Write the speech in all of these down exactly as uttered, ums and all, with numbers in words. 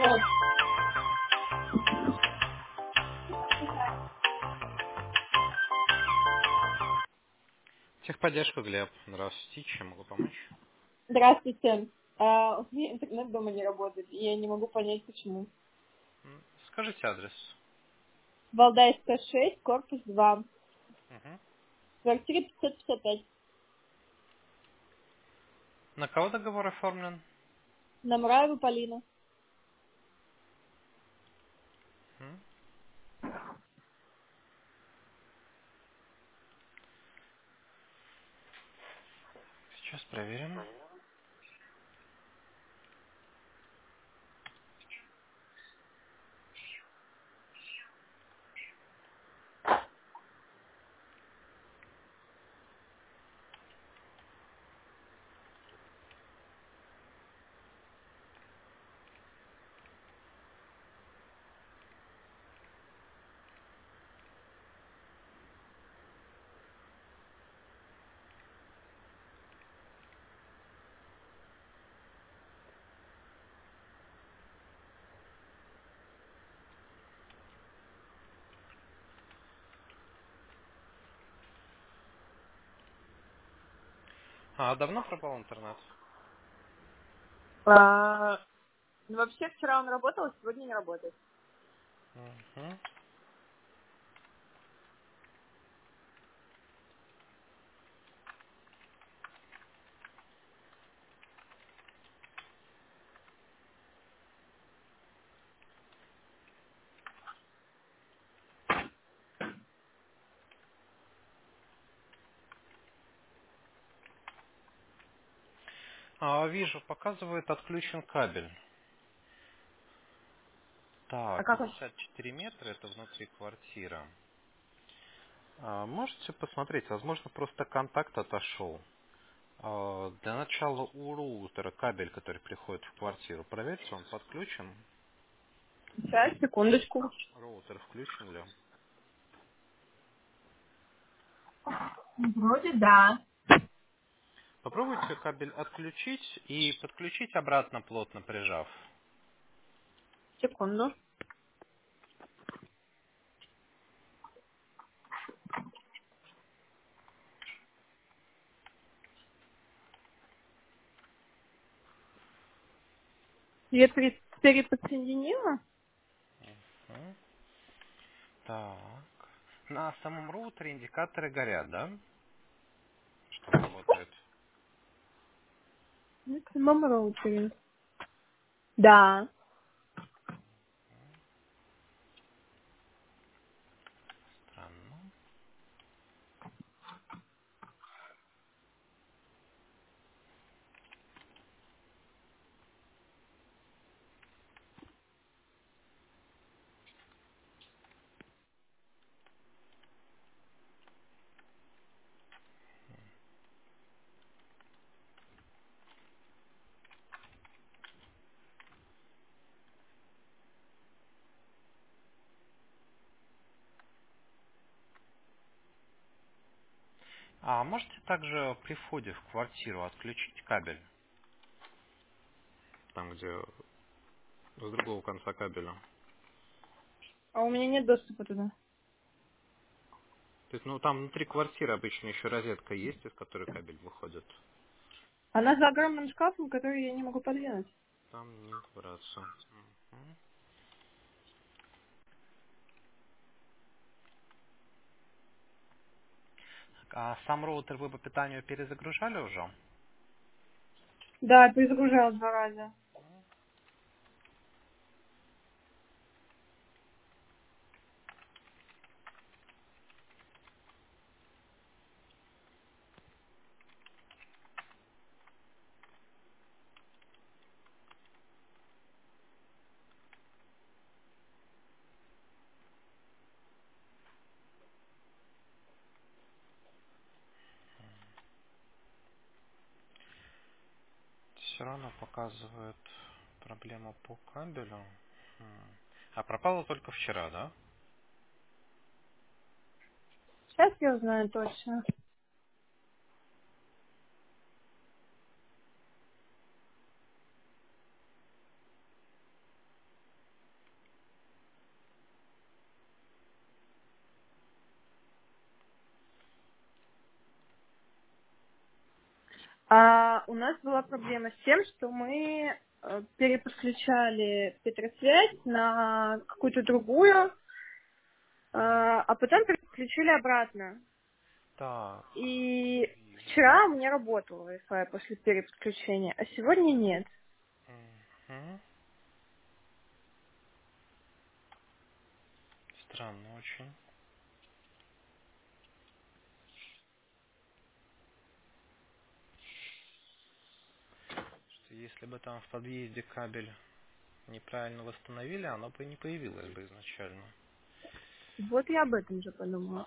Техподдержка, Глеб. Здравствуйте, чем могу помочь? Здравствуйте. А, у меня интернет дома не работает, и я не могу понять, почему. М, Скажите адрес. Валдайская шесть, корпус два, Мгм. квартира пятьсот пятьдесят пять. На кого договор оформлен? Намраева Полина. М, Сейчас проверим. А давно пропал интернет? А, ну, вообще, вчера он работал, а сегодня не работает. Мгм. А, вижу, показывает отключен кабель. А Так, как он? пятьдесят четыре метра, это внутри квартира. А, можете посмотреть, возможно, просто контакт отошел. А, для начала у роутера кабель, который приходит в квартиру, проверьте, он подключен. Сейчас, секундочку. Роутер включен ли? Вроде да. Попробуйте кабель отключить и подключить обратно, плотно прижав. Секунду. Я пере- переподсоединила. М. Так. На самом роутере индикаторы горят, да? Что он работает. На самом роутере. Да. Странно. А можете также при входе в квартиру отключить кабель? Там, где с другого конца кабеля. А у меня нет доступа туда. То есть, ну, там внутри квартиры обычно еще розетка есть, из которой кабель выходит. Она за огромным шкафом, который я не могу подвинуть. Там не добраться. Мгм. А сам роутер вы по питанию перезагружали уже? Да, перезагружала два раза. Все равно показывает проблему по кабелю. М. А пропало только вчера, да? Сейчас я узнаю точно. А у нас была проблема с тем, что мы э, переподключали Петросвязь на какую-то другую, э, а потом переключили обратно. Так, И вижу. вчера у меня работал Wi-Fi после переподключения, а сегодня нет. Мгм. Странно очень. Что если бы там в подъезде кабель неправильно восстановили, оно бы не появилось бы изначально. Вот я об этом же подумала.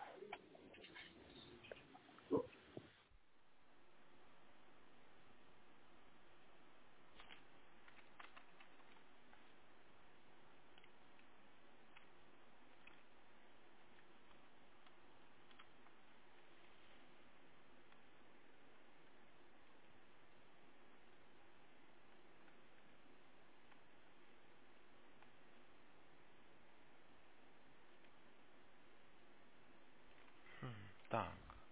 Хм, Так,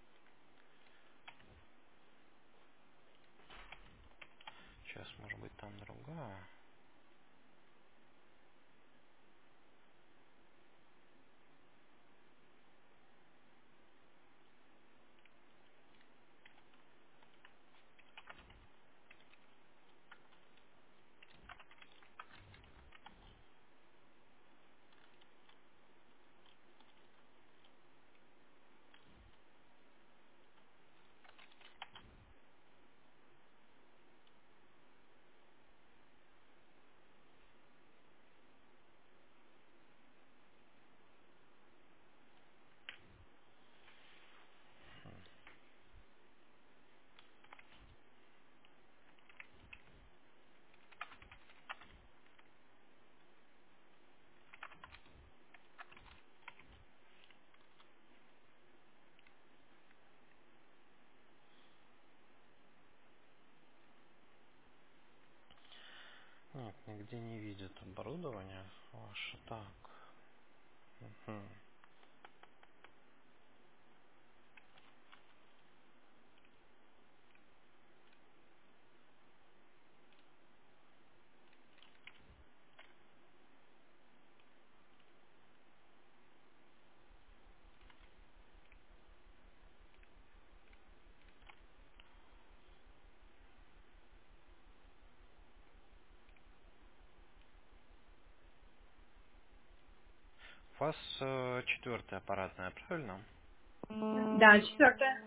сейчас может быть там другая. Нет, нигде не видят оборудование ваше. Так. Мгм. У вас э, четвертая аппаратная, правильно? Да, четвертое.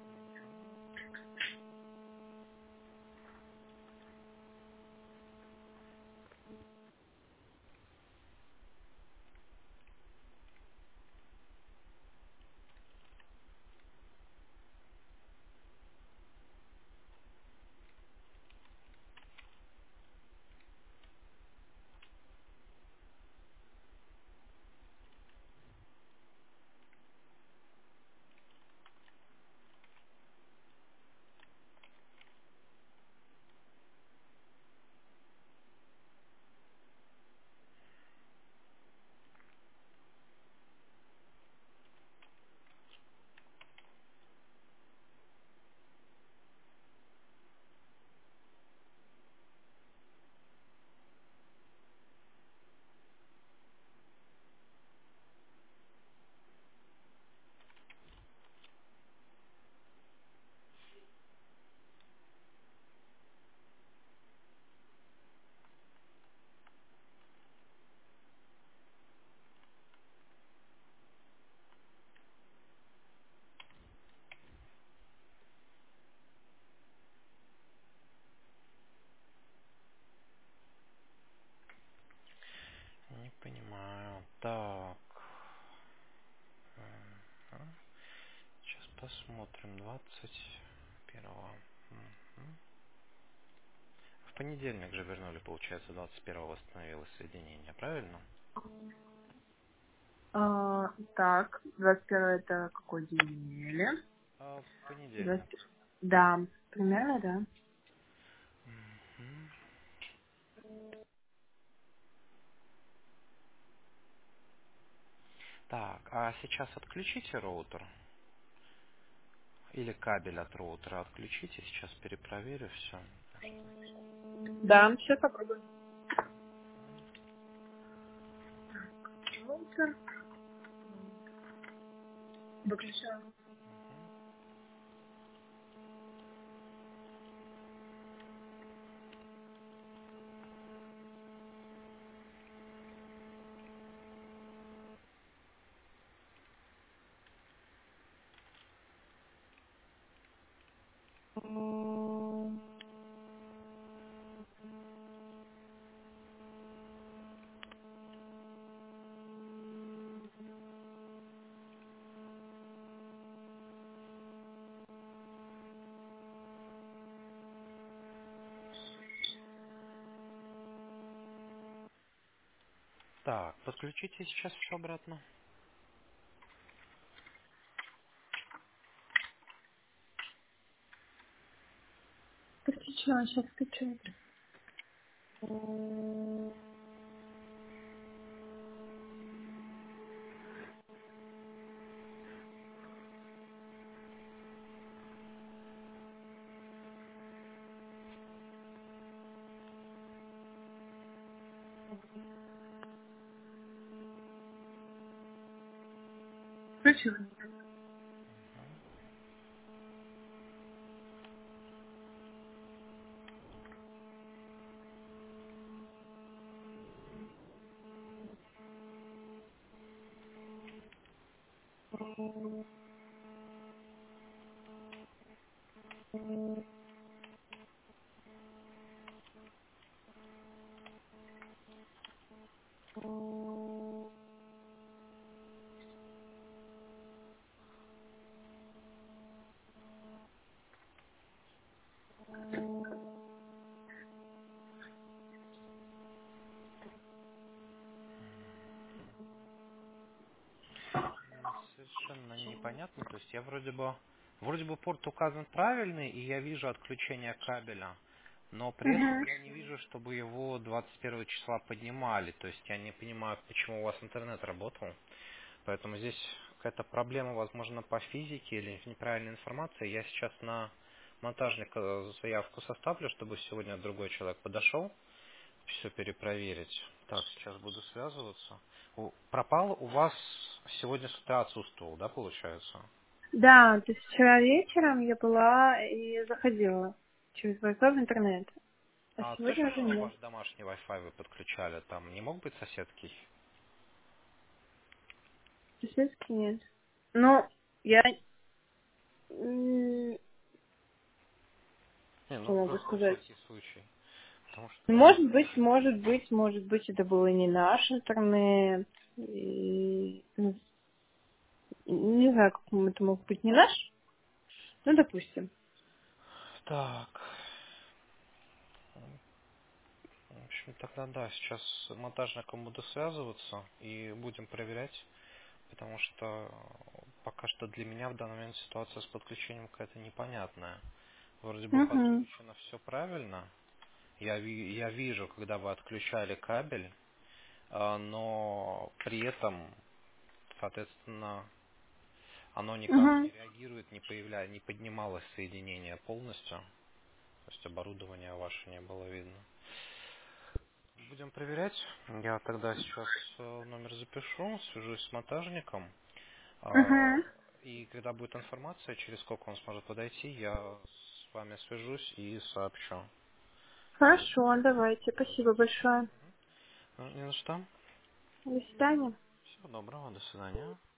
Не понимаю. Так. Мгм. Сейчас посмотрим. Двадцать первого. Мгм. В понедельник же вернули, получается, двадцать первого восстановилось соединение, правильно? А, так, двадцать первое это какой день недели? А, в понедельник. двадцать Да, примерно, да. Мгм. Так, а сейчас отключите роутер или кабель от роутера отключите. Сейчас перепроверю все. Да, сейчас попробуем. Роутер. Выключаем. Так, подключите сейчас все обратно. Подключаю, сейчас включаю. Включила. М, Совершенно непонятно. То есть я вроде бы вроде бы порт указан правильный, и я вижу отключение кабеля, но при этом Угу. я не вижу, чтобы его двадцать первого числа поднимали. То есть я не понимаю, почему у вас интернет работал. Поэтому здесь какая-то проблема, возможно, по физике или неправильной информации. Я сейчас на монтажника заявку составлю, чтобы сегодня другой человек подошел, все перепроверить. Так, сейчас буду связываться. У- пропал у вас сегодня с утра отсутствовал, да, получается? Да, то есть вчера вечером я была и заходила через Wi-Fi в интернет. А А сегодня уже точно нет. ваш домашний Wi-Fi вы подключали? Там не мог быть соседский? Соседский нет. Ну, я м, Не, что ну могу просто на сказать? всякий случай. Потому что, ну, Может быть, может быть, может быть, это было не наш интернет. И, ну, не знаю, как это мог быть не наш. Ну, допустим. так. В общем, тогда да, сейчас с монтажником буду связываться и будем проверять, потому что пока что для меня в данный момент ситуация с подключением какая-то непонятная. Вроде бы Угу. подключено все правильно. Я, ви- я вижу, когда вы отключали кабель, а, но при этом, соответственно, оно никак не Угу. реагирует, не появля... не поднималось соединение полностью. То есть оборудование ваше не было видно. Будем проверять. Я тогда сейчас э, номер запишу, свяжусь с монтажником. А, Угу. И когда будет информация, через сколько он сможет подойти, я с вами свяжусь и сообщу. Хорошо, давайте. Спасибо Договорились? большое. Ну, не на что. До свидания. Всего доброго, до свидания.